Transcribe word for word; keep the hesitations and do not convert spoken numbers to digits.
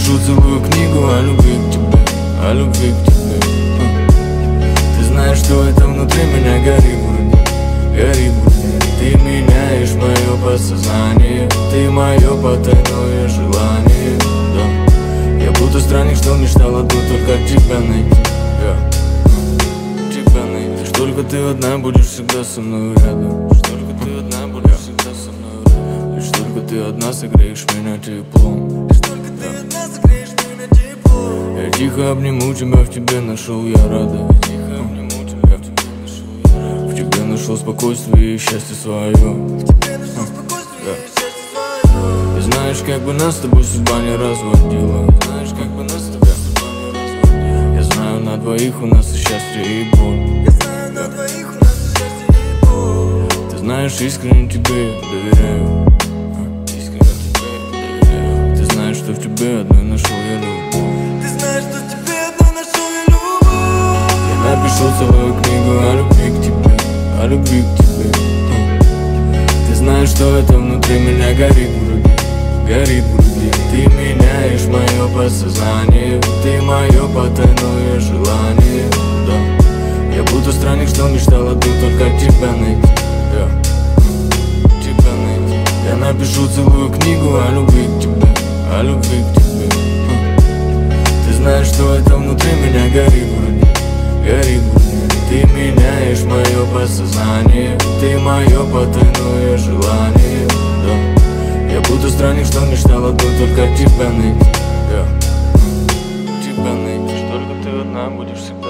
напишу целую книгу о любви к тебе, о любви к тебе. Ты знаешь, что это внутри меня горит вроде, горит вроде. Ты меняешь мое подсознание, ты мое потайное желание, да. Я будто странник, что мечтал одну только тебя найти, yeah. Тебя найти. Лишь только ты одна будешь всегда со мной рядом. Лишь только ты одна будешь всегда со мной рядом. Лишь только ты одна согреешь меня теплом. Лишь только ты одна согреешь меня теплом. Я тихо обниму тебя, в тебе нашел я радость. Тихо обниму тебя, в тебе нашел я радость. В тебе нашел спокойствие и счастье свое. В тебе нашел спокойствие и счастье свое. И знаешь, как бы нас с тобой судьба не разводила. Знаешь, как бы нас с тобой судьба не разводила. Я знаю, на двоих у нас и счастье, и боль. Я знаю, на двоих у нас и счастье, и боль. Ты знаешь, искренне тебе доверяю. Искренне тебе доверяю. Ты знаешь, что в тебе одной нашел я любовь. Ты знаешь, что в тебе одной нашел я любовь. Я напишу целую книгу о любви к тебе, о любви к тебе. Ты знаешь, что это внутри меня горит вроде, горит в груди. Ты меняешь мое подсознание, ты мое потайное желание, да. Я будто странник, что мечтал одну только тебя найти, yeah. Тебя найти. Я напишу целую книгу о любви к тебе, о любви к тебе. Ты знаешь, что это внутри меня горит вроде, горит вроде. Ты меняешь мое подсознание, ты мое потайное желание, да. Я будто странник, что мечтал одну только тебя найти, yeah. Тебя найти. Лишь только ты одна будешь всегда